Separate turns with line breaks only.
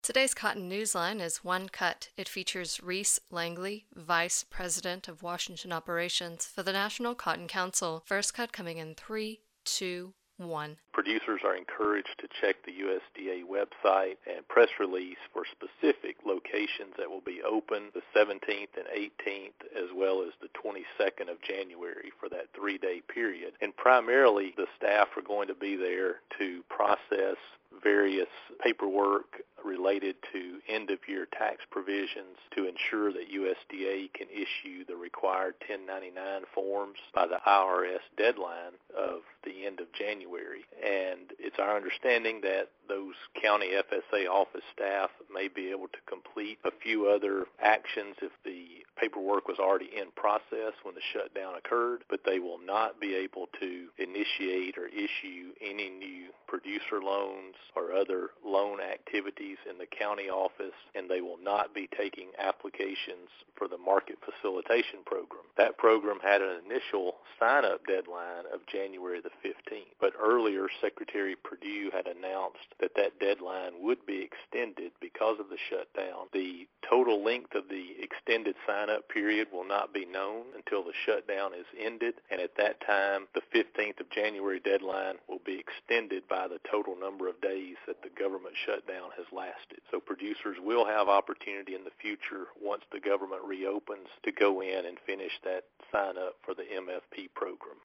Today's Cotton Newsline is One Cut. It features Reese Langley, Vice President of Washington Operations for the National Cotton Council. First cut coming in 3, 2, 1.
Producers are encouraged to check the USDA website and press release for specific locations that will be open the 17th and 18th as well as the 22nd of January for that 3-day period. And primarily the staff are going to be there to process various paperwork related to end-of-year tax provisions to ensure that USDA can issue the required 1099 forms by the IRS deadline of the end of January. And it's our understanding that those county FSA office staff may be able to complete a few other actions if the paperwork was already in process when the shutdown occurred, but they will not be able to initiate or issue any new producer loans or other loan activities in the county office, and they will not be taking applications for the market facilitation program. That program had an initial sign-up deadline of January the 15th, but earlier Secretary Perdue had announced that that deadline would be extended because of the shutdown. The total length of the extended sign-up period will not be known until the shutdown is ended, and at that time, the 15th of January deadline will be extended by the total number of days that the government shutdown has lasted. So producers will have opportunity in the future, once the government reopens, to go in and finish that sign-up for the MFP program.